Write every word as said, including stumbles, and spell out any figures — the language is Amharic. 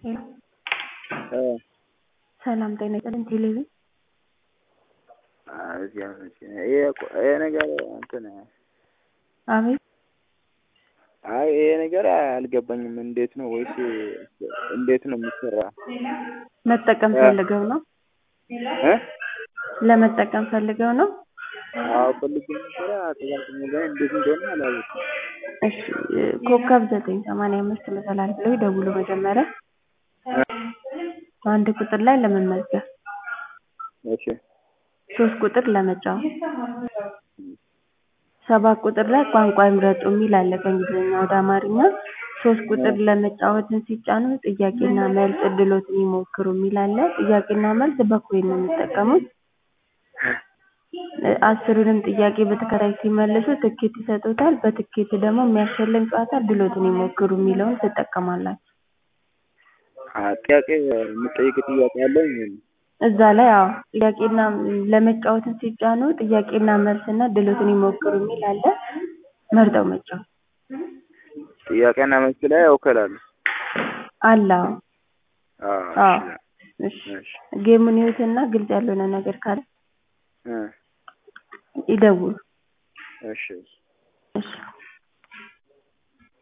እ ሰላም ጤና ይስጥልኝ ቴሌቪ እዚያ ይሄ ነገር እንትን አቤት አይ ይሄ ነገር አልገባኝም እንዴት ነው ወይስ እንዴት ነው የሚሰራው? መጠቀም ፈልገው ነው እ ለመጠቀም ፈልገው ነው? አዎ ፈልጌ ነበር አጠቃቀሙ ግን እንዴት እንደሆነ አላወኩም። እሺ ኮከብ ዘጠኝ ሰማንያ አምስት መሰላል ብለው ይደውሉ መጀመሪያ አንድ ቁጥር ላይ ለመመዝገብ እሺ ሶስት ቁጥር ለመጫወት ሰባት ቁጥር ላይ ቋንቋ ይምረጡ የሚል አለ ከእንግሊዝኛ ወደ አማርኛ ሶስት ቁጥር ለመጫወትን ሲጫኑ ጥያቄና መልስ እድሎትን ይሞክሩ የሚል አለ ጥያቄና መልስ በኮይን ነው የሚጠቀሙት አስሩንም ጥያቄ በተከታታይ ሲመልሱ ትኬት ይሰጡታል በትኬት ደግሞ የሚያሸልም ጨዋታ እድሎትን ይሞክሩ የሚለውን ትጠቀማላችሁ ጥያቄ የምጠይቅ ጥያቄ አለኝ እዛ ላይ አዎ ጥያቄና ለመጫወት ሲጫኑ ጥያቄና መልስና እድሎትን ይሞክሩ የሚል አለ መርጠው መጫወት ጥያቄና መልስ ላይ ያውከላል አለ አዎ እሺ ጌሙን ይዩትና ግልጽ ያልሆነ ነገር ካለ እ ይደውሉ እሺ እሺ